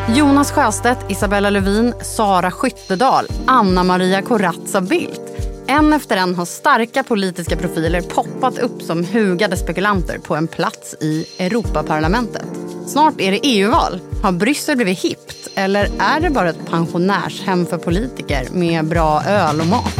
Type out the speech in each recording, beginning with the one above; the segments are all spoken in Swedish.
Jonas Sjöstedt, Isabella Lövin, Sara Skyttedal, Anna-Maria Corazza Bildt. En efter en har starka politiska profiler poppat upp som hugade spekulanter på en plats i Europaparlamentet. Snart är det EU-val. Har Bryssel blivit hippt? Eller är det bara ett pensionärshem för politiker med bra öl och mat?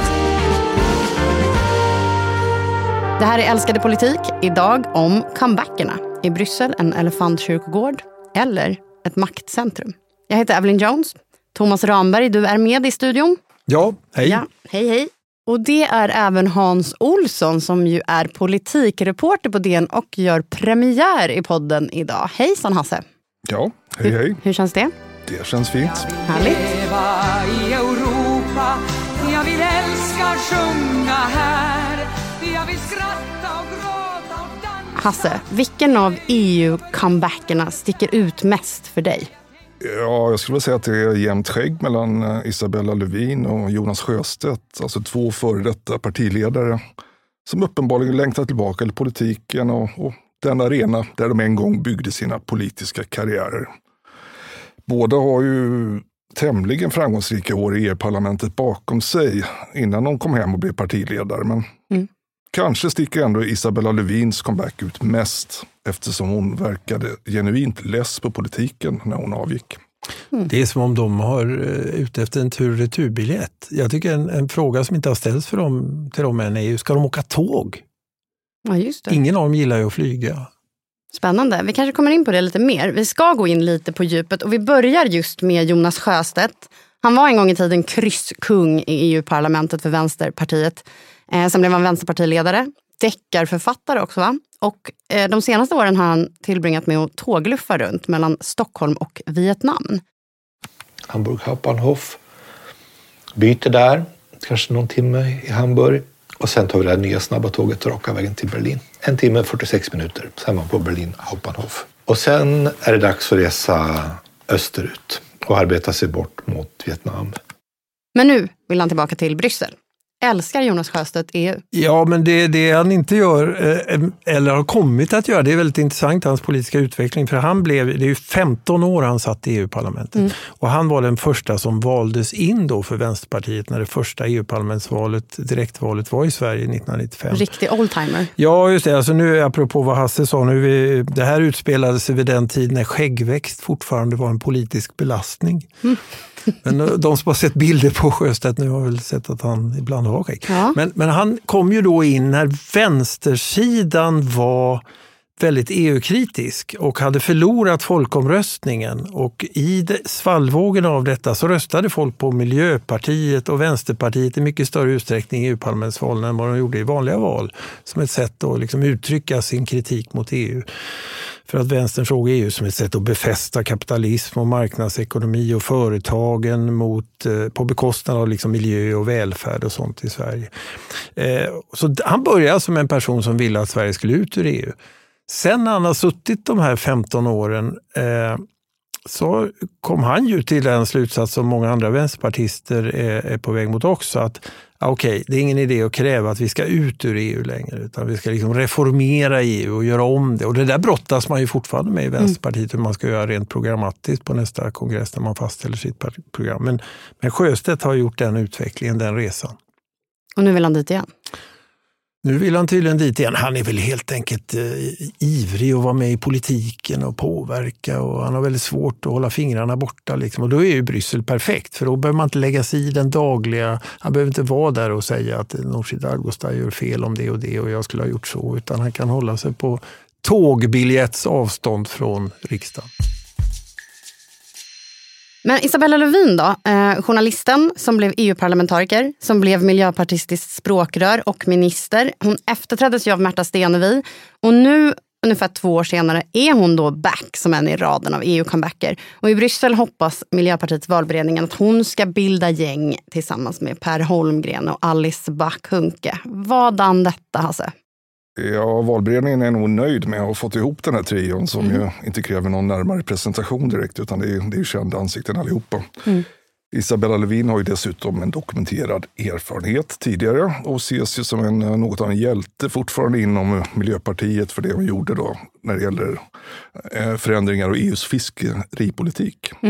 Det här är Älskade politik. Idag om comebackerna. I Bryssel en elefantkyrkogård eller ett maktcentrum. Jag heter Evelyn Jones. Thomas Ramberg, du är med i studion. Ja, hej. Ja, hej. Och det är även Hans Olsson som ju är politikreporter på DN och gör premiär i podden idag. Hejsan Hasse. Ja, hej. Hur känns det? Det känns fint. Härligt. Leva i Europa, jag vill älska, sjunga här. Jag vill skratta och gråta och dansa. Hasse, vilken av EU-comebackerna sticker ut mest för dig? Ja, jag skulle vilja säga att det är jämnt skägg mellan Isabella Lövin och Jonas Sjöstedt. Alltså två före detta partiledare som uppenbarligen längtar tillbaka till politiken och den arena där de en gång byggde sina politiska karriärer. Båda har ju tämligen framgångsrika år i EU-parlamentet bakom sig innan de kom hem och blev partiledare. Men kanske sticker ändå Isabella Lövins comeback ut mest eftersom hon verkade genuint less på politiken när hon avgick. Det är som om de har ute efter en tur-returbiljett. Jag tycker en fråga som inte har ställts för dem, till dem än är ju, ska de åka tåg? Ja, just det. Ingen av dem gillar ju att flyga. Spännande. Vi kanske kommer in på det lite mer. Vi ska gå in lite på djupet och vi börjar just med Jonas Sjöstedt. Han var en gång i tiden krysskung i EU-parlamentet för Vänsterpartiet. Sen blev han vänsterpartiledare, deckarförfattare också va? Och de senaste åren har han tillbringat med att tågluffa runt mellan Stockholm och Vietnam. Hamburg Hauptbahnhof, byter där, kanske någon timme i Hamburg. Och sen tar vi det här nya snabba tåget raka vägen till Berlin. 1 timme 46 minuter, sen är man på Berlin Hauptbahnhof. Och sen är det dags att resa österut och arbeta sig bort mot Vietnam. Men nu vill han tillbaka till Bryssel. Älskar Jonas Sjöstedt EU? Ja, men det han inte gör eller har kommit att göra, det är väldigt intressant hans politiska utveckling. För det är ju 15 år han satt i EU-parlamentet. Och han var den första som valdes in då för Vänsterpartiet när det första EU-parlamentsvalet, direktvalet var i Sverige 1995. Riktig oldtimer. Ja, just det. Alltså nu, apropå vad Hasse sa, det här utspelade sig vid den tid när skäggväxt fortfarande var en politisk belastning. Men de som har sett bilder på Sjöstedt nu har väl sett att han ibland har skägg. Ja. Men han kom ju då in när vänstersidan var väldigt EU-kritisk och hade förlorat folkomröstningen. Och i svallvågen av detta så röstade folk på Miljöpartiet och Vänsterpartiet i mycket större utsträckning i EU-parlamentsvalen än vad de gjorde i vanliga val. Som ett sätt att liksom uttrycka sin kritik mot EU. För att vänstern såg EU som ett sätt att befästa kapitalism och marknadsekonomi och företagen på bekostnad av liksom miljö och välfärd och sånt i Sverige. Så han började som en person som ville att Sverige skulle ut ur EU. Sen när han har suttit de här 15 åren så kom han ju till den slutsats som många andra vänsterpartister är på väg mot också, att okej, det är ingen idé att kräva att vi ska ut ur EU längre, utan vi ska liksom reformera EU och göra om det. Och det där brottas man ju fortfarande med i Vänsterpartiet, hur man ska göra rent programmatiskt på nästa kongress när man fastställer sitt program. Men Sjöstedt har gjort den utvecklingen, den resan. Och nu vill han dit igen? Nu vill han tydligen dit igen. Han är väl helt enkelt ivrig att vara med i politiken och påverka. Och han har väldigt svårt att hålla fingrarna borta. Liksom. Och då är ju Bryssel perfekt. För då behöver man inte lägga sig i den dagliga. Han behöver inte vara där och säga att Nooshi Dadgostar gör fel om det och jag skulle ha gjort så. Utan han kan hålla sig på tågbiljetts avstånd från riksdagen. Men Isabella Lövin då, journalisten som blev EU-parlamentariker, som blev miljöpartistiskt språkrör och minister. Hon efterträddes ju av Märta Stenevi och nu, ungefär 2 år senare, är hon då back som en i raden av EU-comebacker. Och i Bryssel hoppas Miljöpartiets valberedningen att hon ska bilda gäng tillsammans med Per Holmgren och Alice Bah Kuhnke. Vadan detta, Hasse? Ja, valberedningen är nog nöjd med att ha fått ihop den här trion som ju inte kräver någon närmare presentation direkt, utan det är ju kända ansikten allihopa. Isabella Lövin har ju dessutom en dokumenterad erfarenhet tidigare och ses ju som något av en hjälte fortfarande inom Miljöpartiet för det hon gjorde då när det gäller förändringar av EUs fiskeripolitik.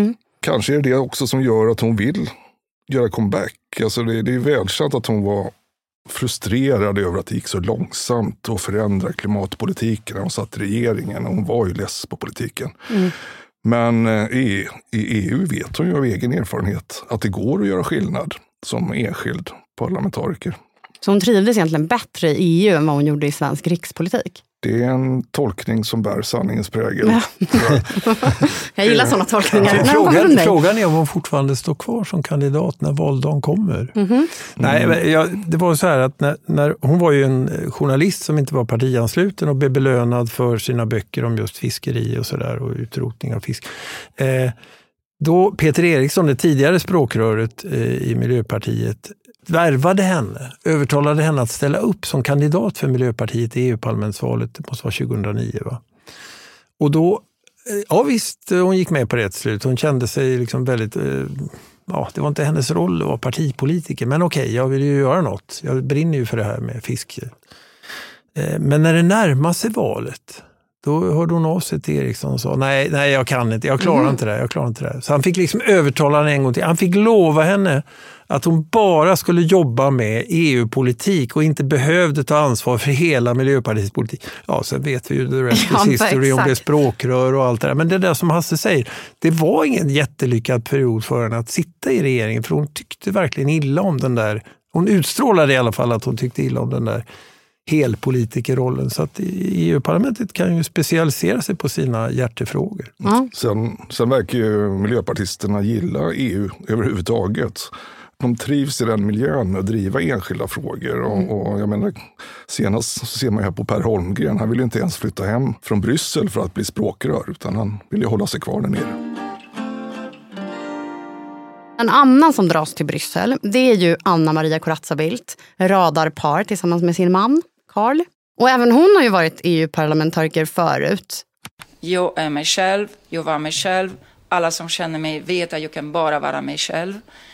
kanske är det också som gör att hon vill göra comeback. Alltså det är välkänt att hon var frustrerad över att det gick så långsamt att förändra klimatpolitiken när hon satt i regeringen. Hon var ju less på politiken. Men i EU vet hon ju av egen erfarenhet att det går att göra skillnad som enskild parlamentariker. Så hon trivdes egentligen bättre i EU än vad hon gjorde i svensk rikspolitik? Det är en tolkning som bär sanningens prägel. Ja. Jag gillar sådana tolkningar. Frågan är om hon fortfarande står kvar som kandidat när valdagen kommer. Nej, det var så här att när hon var ju en journalist som inte var partiansluten och blev belönad för sina böcker om just fiskeri och sådär och utrotning av fisk. Då Peter Eriksson, det tidigare språkröret i Miljöpartiet, värvade henne, övertalade henne att ställa upp som kandidat för Miljöpartiet i EU-parlamentsvalet, det måste vara 2009 va? Och då, ja visst, hon gick med på det till slut. Hon kände sig liksom väldigt, ja det var inte hennes roll att vara partipolitiker, men okej, jag vill ju göra något. Jag brinner ju för det här med fiske. Men när det närmar sig valet, då hörde hon av sig till Eriksson och sa nej jag kan inte, jag klarar inte det. Så han fick liksom övertala henne en gång till. Han fick lova henne att hon bara skulle jobba med EU-politik och inte behövde ta ansvar för hela Miljöpartiets politik. Ja, sen vet vi ju the rest is history om det språkrör och allt det där. Men det där som Hasse säger, det var ingen jättelyckad period för henne att sitta i regeringen, för hon tyckte verkligen illa om den där. Hon utstrålade i alla fall att hon tyckte illa om den där helpolitikerrollen. Så att EU-parlamentet kan ju specialisera sig på sina hjärtefrågor. Sen verkar ju miljöpartisterna gilla EU överhuvudtaget. De trivs i den miljön med att driva enskilda frågor. Och jag menar, senast så ser man ju här på Per Holmgren. Han vill ju inte ens flytta hem från Bryssel för att bli språkrör, utan han vill ju hålla sig kvar där nere. En annan som dras till Bryssel, det är ju Anna Maria Corazza Bildt, radarpar tillsammans med sin man, Carl. Och även hon har ju varit EU-parlamentariker förut. Jag är mig själv, jag var mig själv. Alla som känner mig vet att jag kan bara vara mig själv.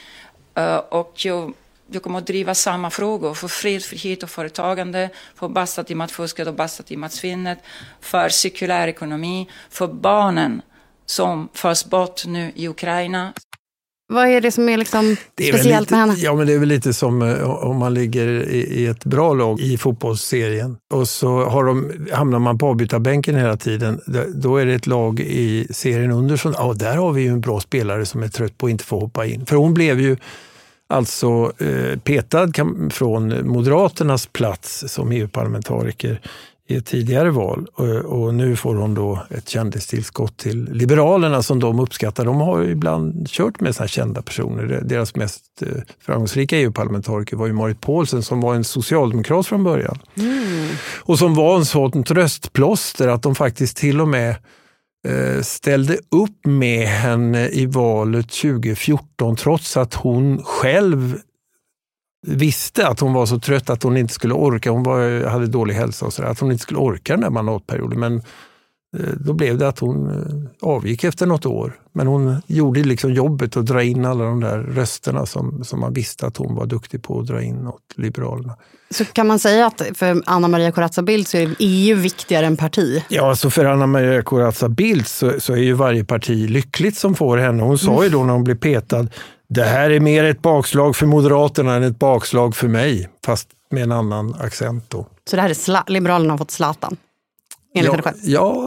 Och jag kommer att driva samma frågor för fred, frihet och företagande, för basta till matfusket och basta till matsvinnet, för cirkulär ekonomi, för barnen som förs bort nu i Ukraina. Vad är det som är liksom speciellt med henne? Ja, men det är väl lite som om man ligger i ett bra lag i fotbollsserien och så hamnar man på avbytarbänken hela tiden. Då är det ett lag i serien under som, ja, där har vi ju en bra spelare som är trött på att inte få hoppa in. För hon blev ju alltså petad från Moderaternas plats som EU-parlamentariker i ett tidigare val, och nu får hon då ett kändistillskott till Liberalerna som de uppskattar. De har ju ibland kört med sådana kända personer. Deras mest framgångsrika EU-parlamentariker var ju Marit Paulsen som var en socialdemokrat från början. Och som var en sån tröstplåster att de faktiskt till och med ställde upp med henne i valet 2014 trots att hon själv visste att hon var så trött att hon inte skulle orka. Hon hade dålig hälsa och så där, att hon inte skulle orka den här mandatperioden. Men då blev det att hon avgick efter något år. Men hon gjorde liksom jobbet att dra in alla de där rösterna som man visste att hon var duktig på att dra in åt Liberalerna. Så kan man säga att för Anna Maria Corazza Bildt så är EU viktigare än parti? Ja, så för Anna Maria Corazza Bildt så är ju varje parti lyckligt som får henne. Hon sa ju då när hon blev petad, det här är mer ett bakslag för Moderaterna än ett bakslag för mig, fast med en annan accent då. Så det här är Liberalerna har fått Zlatan? Ja,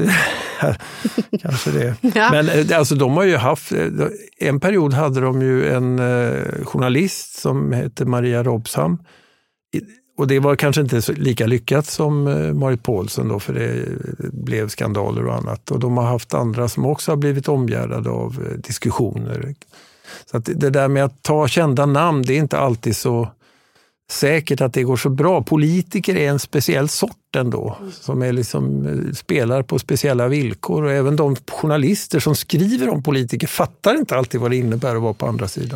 kanske det. Ja. Men alltså de har ju haft, en period hade de ju en journalist som hette Maria Robsam. Och det var kanske inte så lika lyckat som Marit Paulsen då, för det blev skandaler och annat. Och de har haft andra som också har blivit omgärdade av diskussioner. Så att det där med att ta kända namn, det är inte alltid så säkert att det går så bra. Politiker är en speciell sort ändå, som är liksom, spelar på speciella villkor. Och även de journalister som skriver om politiker fattar inte alltid vad det innebär att vara på andra sidan.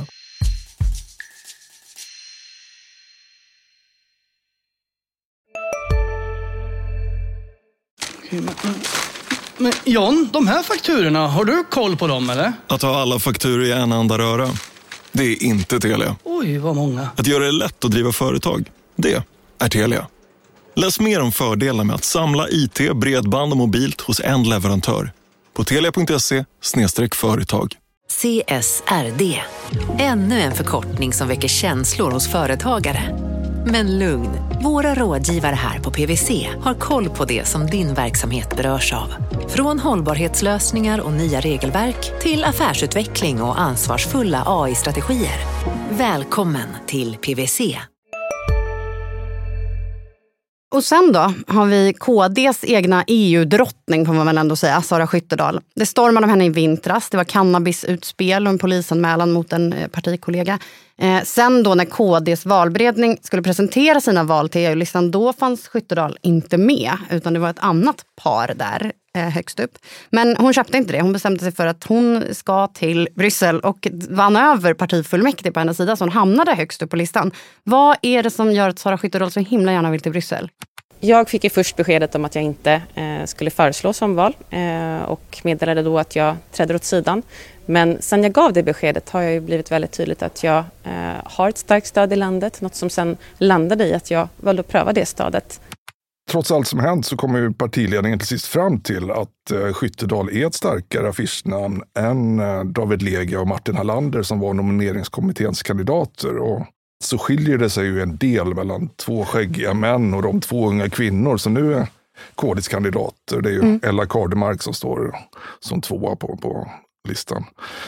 Men John, de här fakturorna, har du koll på dem eller? Att ha alla fakturor i en enda röra, det är inte Telia. Oj, vad många. Att göra det lätt att driva företag, det är Telia. Läs mer om fördelarna med att samla IT, bredband och mobilt hos en leverantör på telia.se/företag. CSRD. Ännu en förkortning som väcker känslor hos företagare. Men lugn, våra rådgivare här på PwC har koll på det som din verksamhet berörs av. Från hållbarhetslösningar och nya regelverk till affärsutveckling och ansvarsfulla AI-strategier. Välkommen till PwC. Och sen då har vi KDs egna EU-drottning, får man väl ändå säga, Sara Skyttedal. Det stormade om henne i vintras. Det var cannabisutspel och en polisanmälan mot en partikollega. Sen då när KDs valberedning skulle presentera sina val till EU-listan, då fanns Skyttedal inte med, utan det var ett annat par där högst upp. Men hon köpte inte det. Hon bestämde sig för att hon ska till Bryssel och vann över partifullmäktige på hennes sida, så hon hamnade högst upp på listan. Vad är det som gör att Sara Skyttedal så himla gärna vill till Bryssel? Jag fick ju först beskedet om att jag inte skulle föreslås omval och meddelade då att jag trädde åt sidan. Men sen jag gav det beskedet har jag ju blivit väldigt tydligt att jag har ett starkt stöd i landet. Något som sen landade i att jag valde att pröva det stödet. Trots allt som hänt så kommer ju partiledningen till sist fram till att Skyttedal är ett starkare affischnamn än David Lega och Martin Hallander som var nomineringskommitténs kandidater. Och så skiljer det sig ju en del mellan två skäggiga män och de två unga kvinnor som nu är KDs kandidater. Det är ju Ella Kardemark som står som tvåa på listan.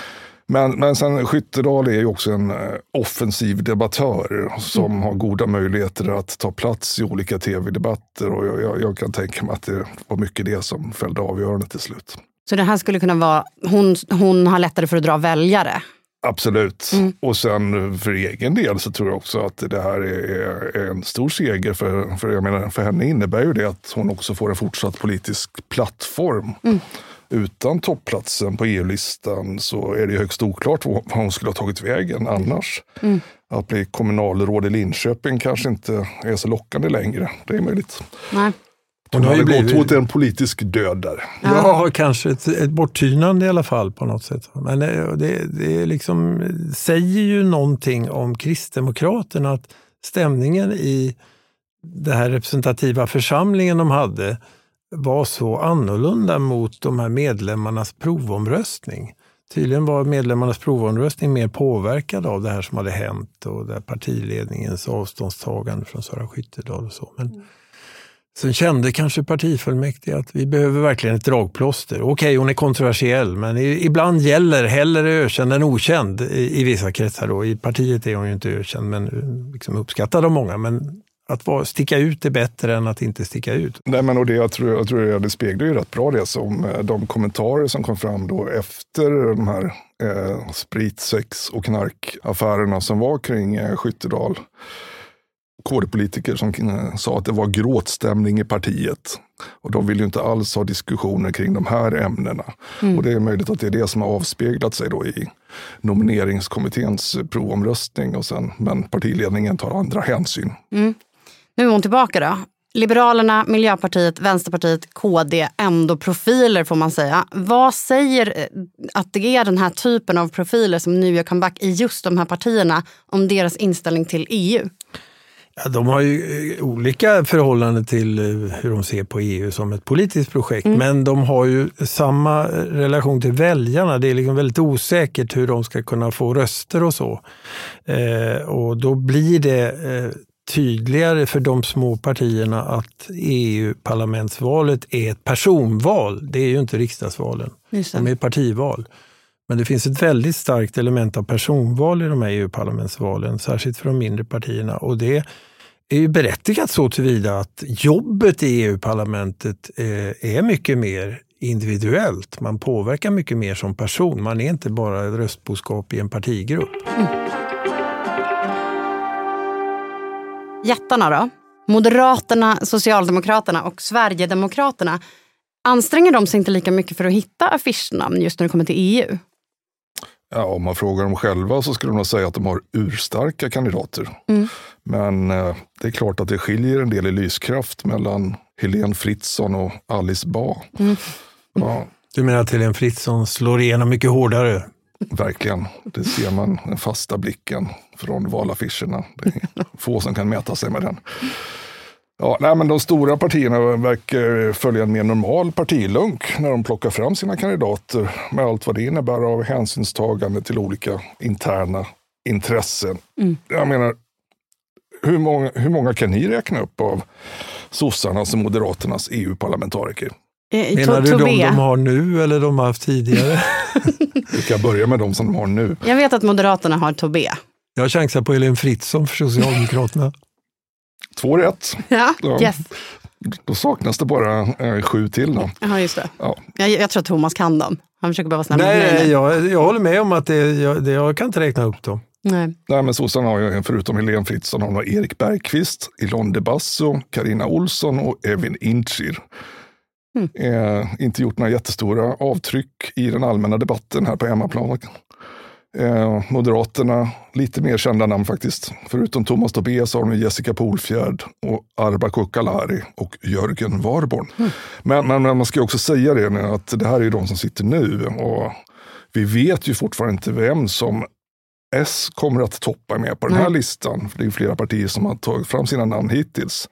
Men sen Skyttedal är ju också en offensiv debattör som har goda möjligheter att ta plats i olika tv-debatter, och jag kan tänka mig att det var mycket det som fällde avgörande till slut. Så det här skulle kunna vara, hon har lättare för att dra väljare? Absolut. Och sen för egen del så tror jag också att det här är en stor seger för jag menar, för henne innebär ju det att hon också får en fortsatt politisk plattform. Utan toppplatsen på EU-listan så är det högst oklart vad hon skulle ha tagit vägen annars. Att bli kommunalråd i Linköping kanske inte är så lockande längre. Det är möjligt. Nej. Hon har ju gått mot en politisk död där. Ja, kanske ett borttynande i alla fall på något sätt. Men det liksom säger ju någonting om Kristdemokraterna, att stämningen i den här representativa församlingen de hade var så annorlunda mot de här medlemmarnas provomröstning. Tydligen var medlemmarnas provomröstning mer påverkad av det här som hade hänt och där partiledningens avståndstagande från Sara Skyttedal och så. Men sen kände kanske partifullmäktige att vi behöver verkligen ett dragplåster. Okej, hon är kontroversiell, men ibland gäller hellre ökänd än okänd i vissa kretsar då. I partiet är hon ju inte ökänd, men liksom uppskattad av många. Men att sticka ut är bättre än att inte sticka ut. Nej, men och det jag tror det speglar ju rätt bra det som de kommentarer som kom fram då efter de här sprit-, sex- och knarkaffärerna som var kring Skyttedal. KD-politiker som sa att det var gråtstämning i partiet. Och de vill ju inte alls ha diskussioner kring de här ämnena. Och det är möjligt att det är det som har avspeglat sig då i nomineringskommitténs provomröstning. Men partiledningen tar andra hänsyn. Nu är hon tillbaka då. Liberalerna, Miljöpartiet, Vänsterpartiet, KD, ändå profiler får man säga. Vad säger att det är den här typen av profiler som nu gör comeback i just de här partierna om deras inställning till EU? Ja, de har ju olika förhållanden till hur de ser på EU som ett politiskt projekt. Men de har ju samma relation till väljarna. Det är liksom väldigt osäkert hur de ska kunna få röster och så. Och då blir det tydligare för de små partierna att EU-parlamentsvalet är ett personval. Det är ju inte riksdagsvalen. De är partival. Men det finns ett väldigt starkt element av personval i de här EU-parlamentsvalen, särskilt för de mindre partierna. Och det är ju berättigat så tillvida att jobbet i EU-parlamentet är mycket mer individuellt. Man påverkar mycket mer som person. Man är inte bara ett röstboskap i en partigrupp. Jättarna då? Moderaterna, Socialdemokraterna och Sverigedemokraterna. Anstränger de sig inte lika mycket för att hitta affischnamn just när det kommer till EU? Ja, om man frågar dem själva så skulle de nog säga att de har urstarka kandidater. Men det är klart att det skiljer en del i lyskraft mellan Helene Fritzon och Alice Bah. Ja. Du menar att Helene Fritzon slår igenom mycket hårdare? Verkligen. Det ser man, den fasta blicken från valaffischerna. Det är få som kan mäta sig med den. Ja, nej, men de stora partierna verkar följa en mer normal partilunk när de plockar fram sina kandidater med allt vad det innebär av hänsynstagande till olika interna intressen. Jag menar, hur många kan ni räkna upp av sossarnas och moderaternas EU-parlamentariker? Menar du de har nu eller de har haft tidigare? Vi kan börja med de som de har nu. Jag vet att Moderaterna har Tobé. Jag chansar på Helene Fritzon för Socialdemokraterna. 2 rätt. Ja, yes. Då saknas det bara 7 till då. Ja, just det. Ja. Jag tror att Thomas kan dem. Han försöker bara vara snäll. Nej, jag håller med om att jag kan inte räkna upp dem. Nej, men sossarna har ju förutom Helene Fritzon har Erik Bergqvist, Ilon de Basso, Carina Olsson och Evin Incir. Inte gjort några jättestora avtryck i den allmänna debatten här på hemmaplan. Moderaterna, lite mer kända namn faktiskt. Förutom Thomas Tobé så har de Jessica Polfjärd och Arba Kokalari och Jörgen Warborn. Men man ska också säga det nu, att det här är ju de som sitter nu och vi vet ju fortfarande inte vem som S kommer att toppa med på den här listan. För det är flera partier som har tagit fram sina namn hittills.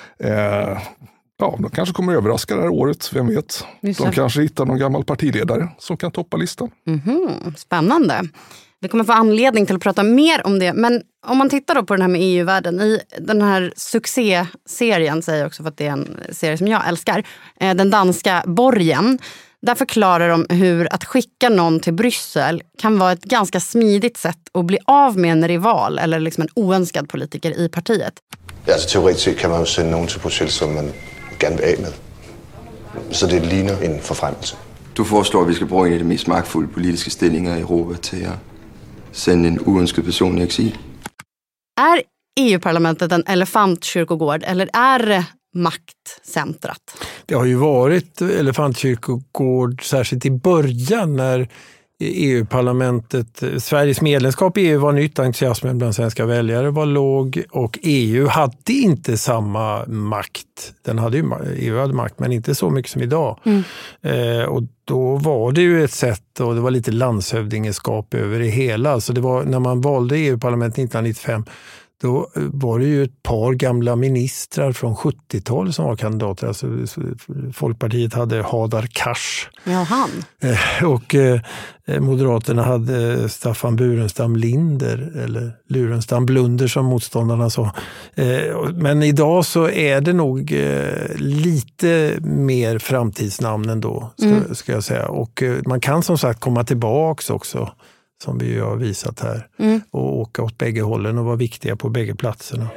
De kanske kommer att överraska det här året, vem vet. De kanske hittar någon gammal partiledare som kan toppa listan. Spännande. Vi kommer få anledning till att prata mer om det. Men om man tittar då på den här med EU-världen. I den här succéserien, säger jag också för att det är en serie som jag älskar. Den danska Borgen. Där förklarar de hur att skicka någon till Bryssel kan vara ett ganska smidigt sätt att bli av med en rival eller liksom en oönskad politiker i partiet. Alltså teoretiskt kan man ju sända någon till Bryssel som man gärna vill av med. Så det ligner en förfremmelse. Du föreslår att vi ska bruge en av de mest magtfulla politiska ställningar i Europa till att sända en oönskad person i exil. Är EU-parlamentet en elefantkyrkogård eller är det maktcentrat? Det har ju varit elefantkyrkogård särskilt i början när EU-parlamentet, Sveriges medlemskap i EU var nytt, entusiasmen bland svenska väljare var låg och EU hade inte samma makt. EU hade makt men inte så mycket som idag. Och då var det ju ett sätt och det var lite landshövdingeskap över det hela. Så det var när man valde EU-parlamentet 1995. Då var det ju ett par gamla ministrar från 70-talet som var kandidater. Alltså, Folkpartiet hade Hadar Cars. Ja, han. Och Moderaterna hade Staffan Burenstam Linder, eller Lurenstam Blunder som motståndarna sa. Men idag så är det nog lite mer framtidsnamn ändå, ska jag säga. Och man kan som sagt komma tillbaka också, som vi har visat här, och åka åt bägge hållen och vara viktiga på bägge platserna.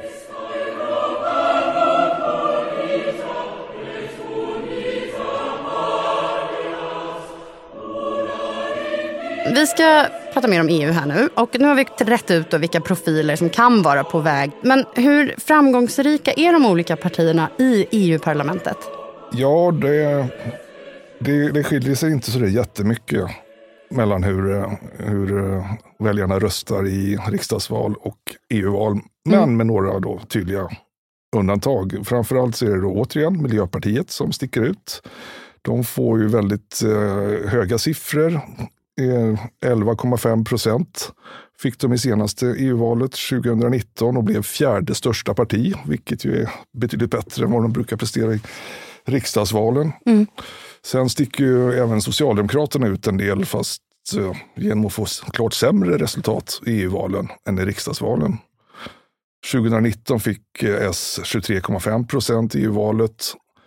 Vi ska prata mer om EU här nu och nu har vi rätt ut vilka profiler som kan vara på väg. Men hur framgångsrika är de olika partierna i EU-parlamentet? Ja, det skiljer sig inte så jättemycket mellan hur väljarna röstar i riksdagsval och EU-val, men med några då tydliga undantag. Framförallt så är det då återigen Miljöpartiet som sticker ut. De får ju väldigt höga siffror. 11,5% fick de i senaste EU-valet 2019 och blev 4:e största parti, vilket ju är betydligt bättre än vad de brukar prestera i riksdagsvalen. Sen sticker ju även Socialdemokraterna ut en del, fast genom att få klart sämre resultat i EU-valen än i riksdagsvalen. 2019 fick S 23,5% i EU-valet.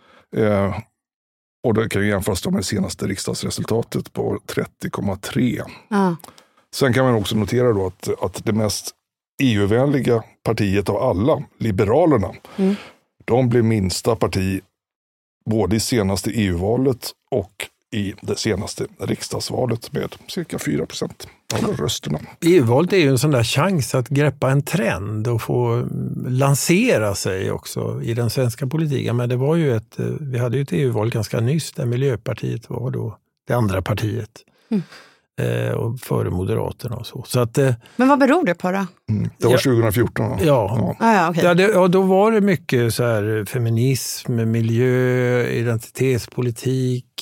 Och det kan ju jämföras med det senaste riksdagsresultatet på 30,3%. Sen kan man också notera då att det mest EU-vänliga partiet av alla, Liberalerna, de blev minsta parti både i senaste EU-valet och i det senaste riksdagsvalet med cirka 4% av rösterna. EU-valet är ju en sån där chans att greppa en trend och få lansera sig också i den svenska politiken. Men det var ju vi hade ju ett EU-val ganska nyss där Miljöpartiet var då det andra partiet. Och före Moderaterna och så. Men vad beror det på då? Det var 2014. Okay. Då var det mycket så här feminism, miljö, identitetspolitik,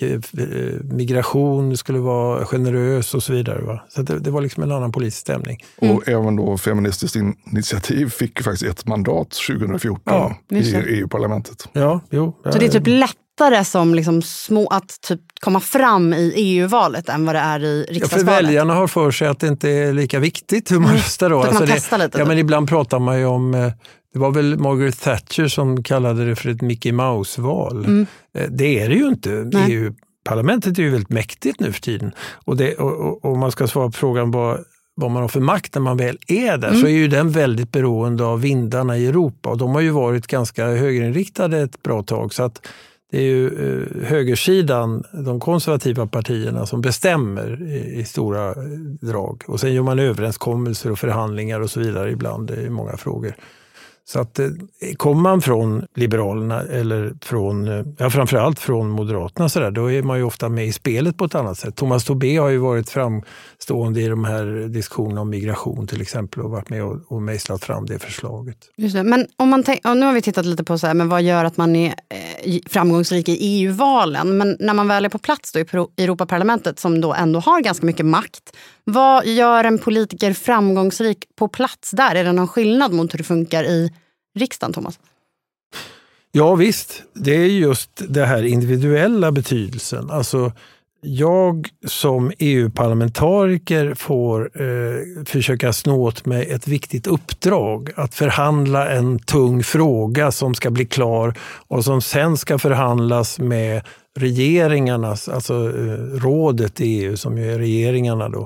migration skulle vara generös och så vidare. Va? Så det var liksom en annan politisk stämning. Och även då Feministiskt initiativ fick ju faktiskt ett mandat 2014 i EU-parlamentet. Ja, jo. Så det är typ lättare som liksom att typ komma fram i EU-valet än vad det är i riksdagsvalet? Ja, för väljarna har för sig att det inte är lika viktigt hur man röstar då. Då kan man testa lite. Ja, men ibland pratar man ju om... Det var väl Margaret Thatcher som kallade det för ett Mickey Mouse-val. Det är det ju inte. EU-parlamentet är ju väldigt mäktigt nu för tiden. Och man ska svara på frågan vad man har för makt när man väl är där, så är ju den väldigt beroende av vindarna i Europa. Och de har ju varit ganska högerinriktade ett bra tag, så att det är ju högersidan, de konservativa partierna, som bestämmer i stora drag. Och sen gör man överenskommelser och förhandlingar och så vidare ibland i många frågor. Så att kommer man från Liberalerna eller framförallt från Moderaterna så där, då är man ju ofta med i spelet på ett annat sätt. Thomas Tobé har ju varit framstående i de här diskussionerna om migration till exempel och varit med och mejslat fram det förslaget. Just det. Men om man nu har vi tittat lite på så här, men vad gör att man är framgångsrik i EU-valen? Men när man väl är på plats då i Europaparlamentet, som då ändå har ganska mycket makt, vad gör en politiker framgångsrik på plats där? Är det någon skillnad mot hur det funkar i riksdagen, Thomas? Ja visst, det är just det här individuella betydelsen. Alltså jag som EU-parlamentariker får försöka snå åt mig ett viktigt uppdrag. Att förhandla en tung fråga som ska bli klar och som sen ska förhandlas med regeringarnas, alltså rådet i EU som ju är regeringarna då.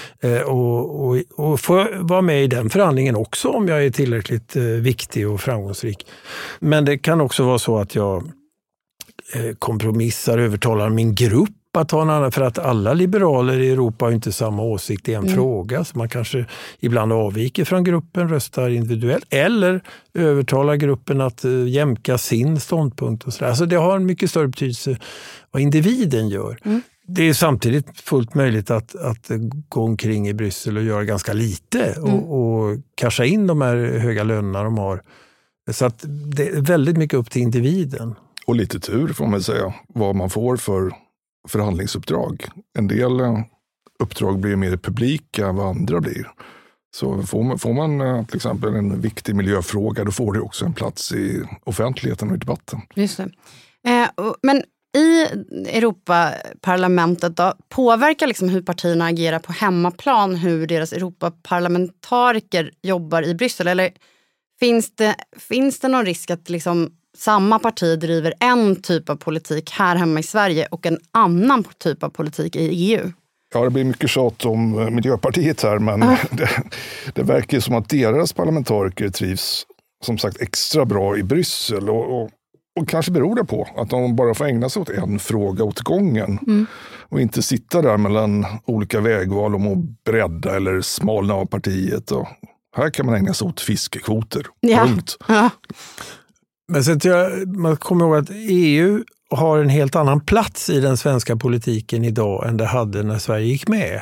Och få vara med i den förhandlingen också om jag är tillräckligt viktig och framgångsrik. Men det kan också vara så att jag kompromissar, övertalar min grupp att ta en annan, för att alla liberaler i Europa har inte samma åsikt i en fråga, så man kanske ibland avviker från gruppen, röstar individuellt eller övertalar gruppen att jämka sin ståndpunkt och sådär. Alltså det har en mycket större betydelse vad individen gör. Det är samtidigt fullt möjligt att gå omkring i Bryssel och göra ganska lite och casha in de här höga lönerna de har. Så att det är väldigt mycket upp till individen. Och lite tur får man säga, vad man får för förhandlingsuppdrag. En del uppdrag blir mer publika än vad andra blir. Så får man till exempel en viktig miljöfråga, då får det också en plats i offentligheten och i debatten. Just det. Men i Europaparlamentet då, påverkar liksom hur partierna agerar på hemmaplan hur deras Europaparlamentariker jobbar i Bryssel? Eller finns det någon risk att liksom samma parti driver en typ av politik här hemma i Sverige och en annan typ av politik i EU? Ja, det blir mycket tjat om Miljöpartiet här, men det verkar som att deras parlamentariker trivs som sagt extra bra i Bryssel och kanske beror det på att de bara får ägna sig åt en fråga åt gången och inte sitta där mellan olika vägval om att bredda eller smalna av partiet. Och här kan man ägna sig åt fiskekvoter. Punkt. Ja. Men sen man kommer ihåg att EU har en helt annan plats i den svenska politiken idag än det hade när Sverige gick med.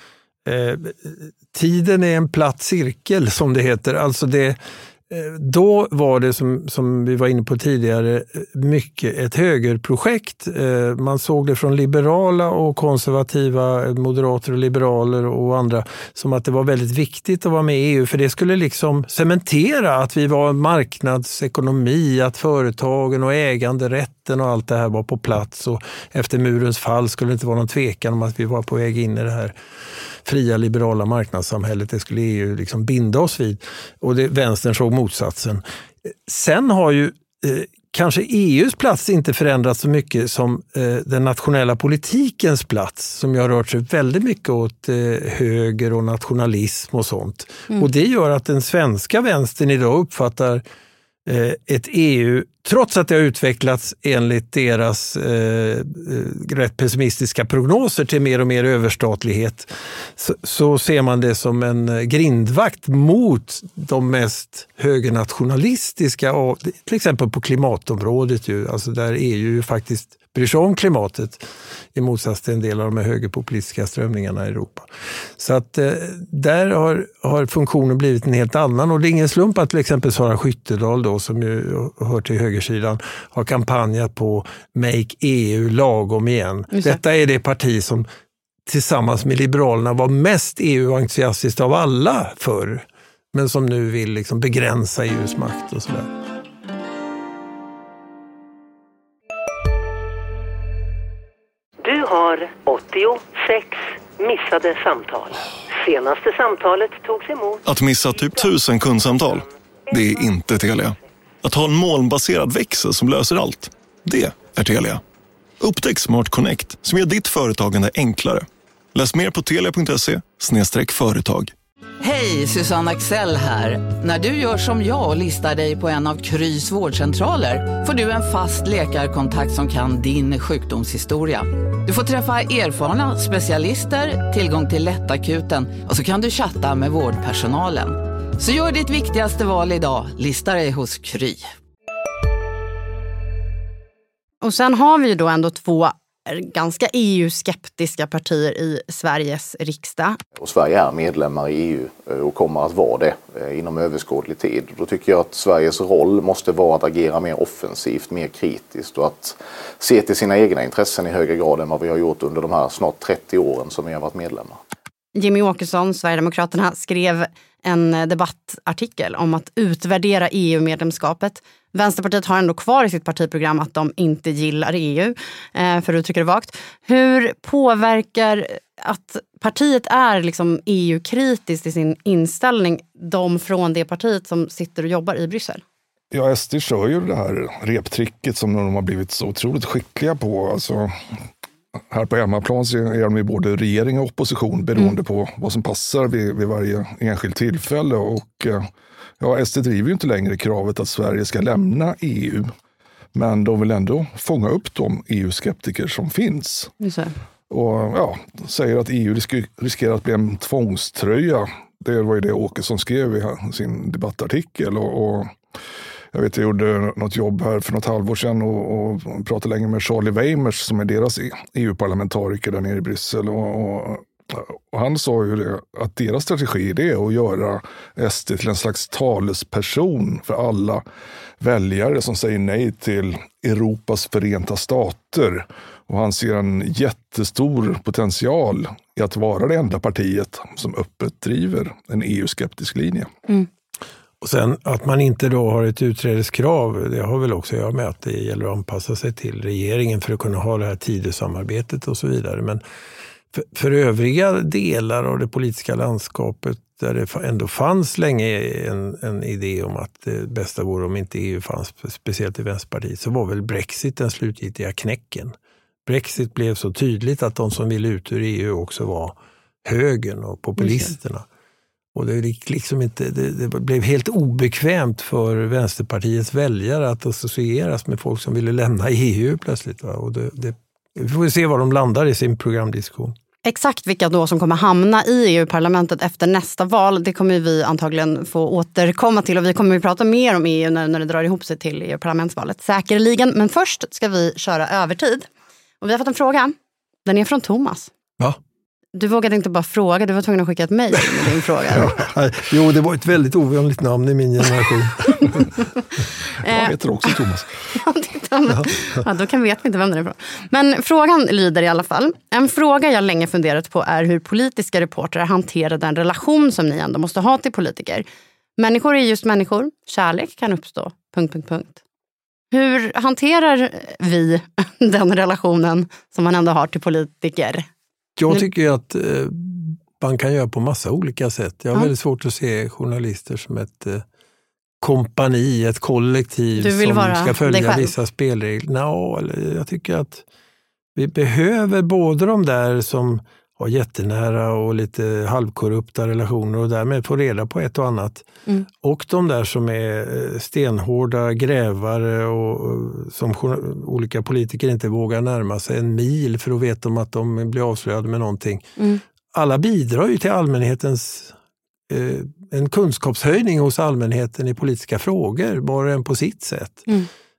Tiden är en platt cirkel som det heter. Alltså då var det som vi var inne på tidigare mycket ett högerprojekt. Man såg det från liberala och konservativa, moderater och liberaler och andra, som att det var väldigt viktigt att vara med i EU, för det skulle liksom cementera att vi var en marknadsekonomi, att företagen och äganderätten och allt det här var på plats, och efter murens fall skulle det inte vara någon tvekan om att vi var på väg in i det här fria liberala marknadssamhället. Det skulle EU liksom binda oss vid, och vänstern såg motsatsen. Sen har ju kanske EUs plats inte förändrats så mycket som den nationella politikens plats, som ju har rört sig väldigt mycket åt höger och nationalism och sånt. Och det gör att den svenska vänstern idag uppfattar ett EU, trots att det har utvecklats enligt deras rätt pessimistiska prognoser till mer och mer överstatlighet, så ser man det som en grindvakt mot de mest högernationalistiska, till exempel på klimatområdet ju, alltså där EU faktiskt bryr sig om klimatet i motsats till en del av de här högerpopulistiska strömningarna i Europa. Så att där har funktionen blivit en helt annan, och det är ingen slump att till exempel Sara Skyttedal då, som ju hör till högersidan, har kampanjat på Make EU lagom igen. Detta är det parti som tillsammans med Liberalerna var mest EU-entusiastiskt av alla förr, men som nu vill liksom begränsa EUs makt och sådär. Du har 86 missade samtal. Senaste samtalet togs emot. Att missa typ 1000 kundsamtal, det är inte Telia. Att ha en molnbaserad växel som löser allt, det är Telia. Upptäck Smart Connect som gör ditt företagande enklare. Läs mer på telia.se/företag. Hej, Susanne Axel här. När du gör som jag och listar dig på en av Krys vårdcentraler får du en fast läkarkontakt som kan din sjukdomshistoria. Du får träffa erfarna specialister, tillgång till lättakuten och så kan du chatta med vårdpersonalen. Så gör ditt viktigaste val idag, lista dig hos Kry. Och sen har vi ju då ändå två ganska EU-skeptiska partier i Sveriges riksdag. Och Sverige är medlemmar i EU och kommer att vara det inom överskådlig tid. Då tycker jag att Sveriges roll måste vara att agera mer offensivt, mer kritiskt och att se till sina egna intressen i högre grad än vad vi har gjort under de här snart 30 åren som vi har varit medlemmar. Jimmy Åkesson, Sverigedemokraterna, skrev en debattartikel om att utvärdera EU-medlemskapet. Vänsterpartiet har ändå kvar i sitt partiprogram att de inte gillar EU, för att uttrycka det vagt. Hur påverkar att partiet är liksom EU-kritiskt i sin inställning de från det partiet som sitter och jobbar i Bryssel? Ja, SD kör ju det här reptricket som de har blivit så otroligt skickliga på. Alltså, här på hemmaplan så är de ju både regering och opposition beroende på vad som passar vid varje enskilt tillfälle. Och ja, SD driver ju inte längre kravet att Sverige ska lämna EU. Men de vill ändå fånga upp de EU-skeptiker som finns. Och ja, säger att EU riskerar att bli en tvångströja. Det var ju det Åkesson skrev i sin debattartikel. Och jag vet, jag gjorde något jobb här för något halvår sedan och pratade länge med Charlie Weimers som är deras EU-parlamentariker där nere i Bryssel. Och han sa ju det, att deras strategi är att göra SD till en slags talesperson för alla väljare som säger nej till Europas förenta stater. Och han ser en jättestor potential i att vara det enda partiet som öppet driver en EU-skeptisk linje. Mm. Och sen att man inte då har ett utträdeskrav, det har väl också att göra med att det gäller att anpassa sig till regeringen för att kunna ha det här Tidösamarbetet och så vidare. Men för övriga delar av det politiska landskapet där det ändå fanns länge en idé om att det bästa vore om inte EU fanns, speciellt i Vänsterpartiet, så var väl Brexit den slutgiltiga knäcken. Brexit blev så tydligt att de som ville ut ur EU också var högern och populisterna. Och det, liksom inte, det blev helt obekvämt för Vänsterpartiets väljare att associeras med folk som ville lämna EU plötsligt. Va? Och vi får se var de landar i sin programdiskussion. Exakt vilka då som kommer hamna i EU-parlamentet efter nästa val, det kommer vi antagligen få återkomma till. Och vi kommer att prata mer om EU när det drar ihop sig till EU-parlamentsvalet. Säkerligen, men först ska vi köra övertid. Och vi har fått en fråga. Den är från Thomas. Ja. Du vågade inte bara fråga, du var tvungen att skicka ett mejl med din fråga. Jo, det var ett väldigt ovanligt namn i min generation. Jag heter också Thomas. Ja, då vet vi inte vem det är från. Men frågan lyder i alla fall. En fråga jag länge funderat på är hur politiska reportrar hanterar den relation som ni ändå måste ha till politiker. Människor är just människor. Kärlek kan uppstå. ... Hur hanterar vi den relationen som man ändå har till politiker? Jag tycker ju att man kan göra på massa olika sätt. Jag har väldigt svårt att se journalister som ett kompani, ett kollektiv som ska följa vissa spelregler. Jag tycker att vi behöver både de där som har jättenära och lite halvkorrupta relationer och därmed får reda på ett och annat. Och de där som är stenhårda grävare och som olika politiker inte vågar närma sig en mil för att veta om att de blir avslöjade med någonting. Alla bidrar ju till allmänhetens en kunskapshöjning hos allmänheten i politiska frågor, bara en på sitt sätt.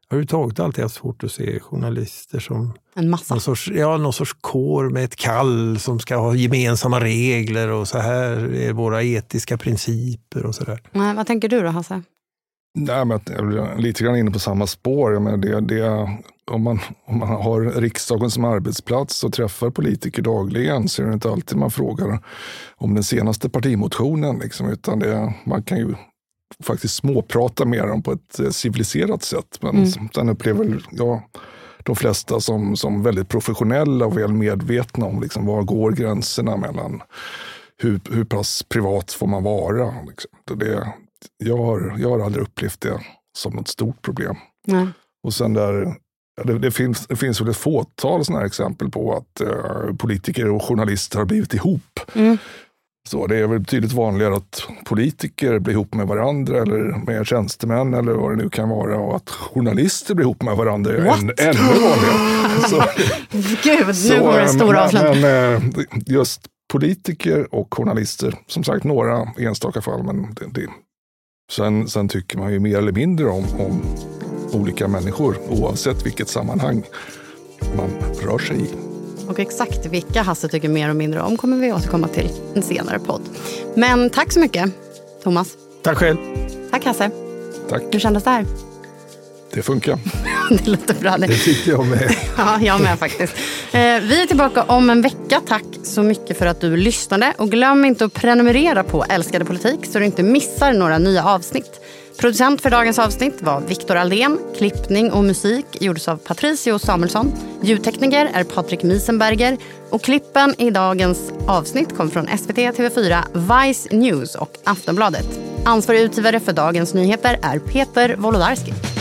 har överhuvudtaget alltid haft svårt att se journalister som en massa. Någon sorts kår med ett kall som ska ha gemensamma regler och så här är våra etiska principer och sådär. Nej, vad tänker du då, Hasse? Nej, men jag är lite grann inne på samma spår. Jag menar, om man har riksdagen som arbetsplats och träffar politiker dagligen så är det inte alltid man frågar om den senaste partimotionen. Liksom, utan man kan ju faktiskt småprata med dem på ett civiliserat sätt. Men sen upplever jag de flesta som väldigt professionella och väl medvetna om liksom, var går gränserna mellan hur pass privat får man vara. Liksom. Jag har aldrig upplevt det som ett stort problem. Nej. Och sen det finns väl ett fåtal sådana här exempel på att politiker och journalister har blivit ihop. Så det är väl betydligt vanligare att politiker blir ihop med varandra eller med tjänstemän eller vad det nu kan vara, och att journalister blir ihop med varandra är ännu vanligare. Så, Gud, nu går det stora avslut. Men just politiker och journalister, som sagt några enstaka fall, men sen tycker man ju mer eller mindre om olika människor oavsett vilket sammanhang man rör sig i. Och exakt vilka Hasse tycker mer och mindre om kommer vi återkomma till en senare podd. Men tack så mycket, Thomas. Tack själv. Tack, Hasse. Tack. Hur kändes det här? Det funkar. Det låter bra. Det tyckte jag med. Ja, jag med faktiskt. Vi är tillbaka om en vecka. Tack så mycket för att du lyssnade. Och glöm inte att prenumerera på Älskade politik så du inte missar några nya avsnitt. Producent för dagens avsnitt var Viktor Aldén. Klippning och musik gjordes av Patricio Samuelsson. Ljudtekniker är Patrik Miesenberger. Och klippen i dagens avsnitt kom från SVT, TV4, Vice News och Aftonbladet. Ansvarig utgivare för dagens nyheter är Peter Wolodarski.